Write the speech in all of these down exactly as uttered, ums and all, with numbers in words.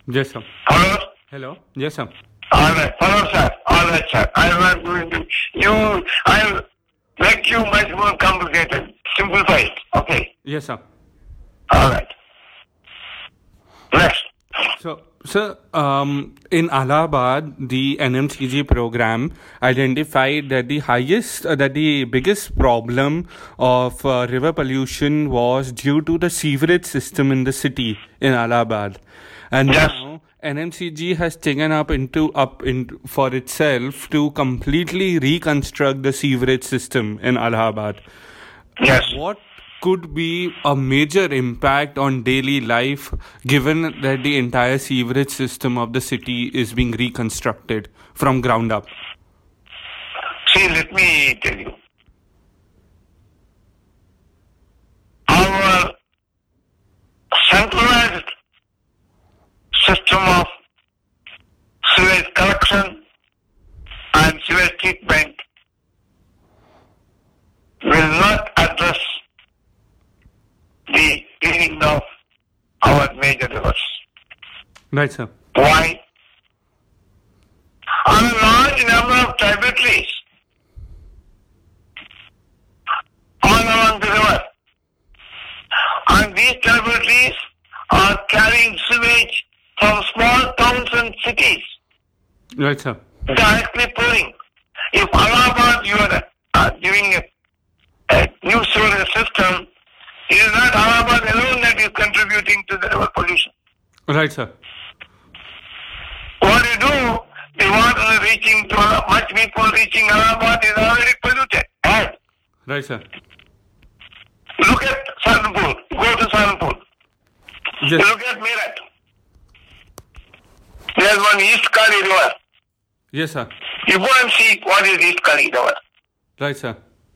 Yes, sir. Hello? Hello. Yes, sir. All right. Hello, sir. All right, sir. I'm not going to... You... I'll make you much more complicated. Simplify it. Okay. Yes, sir. All right. Next. So, sir, um, in Allahabad, the N M C G program identified that the highest, uh, that the biggest problem of uh, river pollution was due to the sewerage system in the city in Allahabad, and Yes. now N M C G has taken up into up in for itself to completely reconstruct the sewerage system in Allahabad. Yes. What could be a major impact on daily life given that the entire sewerage system of the city is being reconstructed from ground up? See, let me tell you. Our centralized system of sewage collection and sewage treatment will not address the cleaning of our major rivers. Right, sir. Why? On a large number of tributaries all along the river, and these tributaries are carrying sewage from small towns and cities, Right, sir. directly pouring. If Allahabad, you are uh, giving a, a new sewer system, it is not Allahabad alone that is contributing to the river pollution. Right, sir. What you do, the water reaching to Alla- much people reaching Allahabad is already polluted. And Right, sir. look at Saharanpur. Go to Saharanpur. Yes. Look at Meerut. There is one East Kali River. Yes, sir. You go and see what is East Kali River. Right, sir.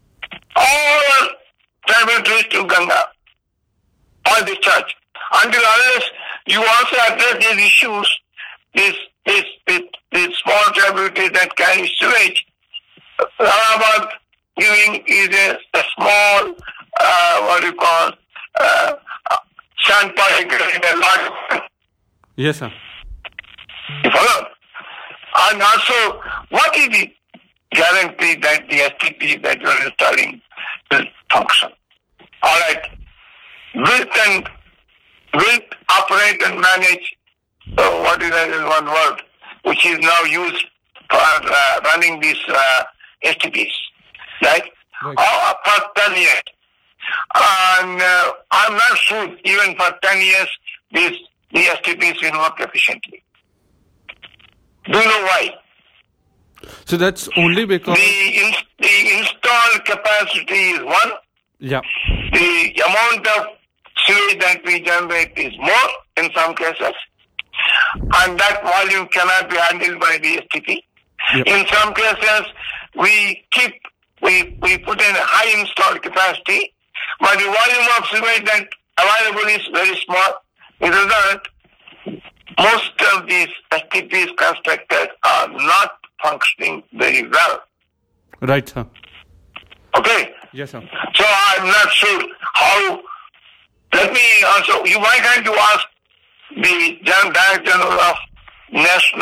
All tributaries to Ganga, all discharge. Until unless you also address these issues, these, these, these, these small tributaries that carry sewage, Allahabad giving is a, a small, uh, what do you call, uh, sand particle in a large. Yes, sir. You follow? And also, what is the guarantee that the S T P that you are installing will function? All right. Build and build, operate and manage, uh, what is that in one word, which is now used for uh, running these uh, S T Ps, right? Right. Oh, for ten years. And uh, I'm not sure even for ten years these the S T Ps will work efficiently. Do you know why? So that's only because... The, in, the installed capacity is one. Yeah. The amount of sewage that we generate is more in some cases. And that volume cannot be handled by the S T P. Yep. In some cases, we keep, we, we put in a high installed capacity, but the volume of sewage that available is very small. As a result, most of these S T Ps constructed are not functioning very well. Right, sir. Okay? Yes, sir. So I'm not sure how. Let me also, you why can't you ask the General Director of National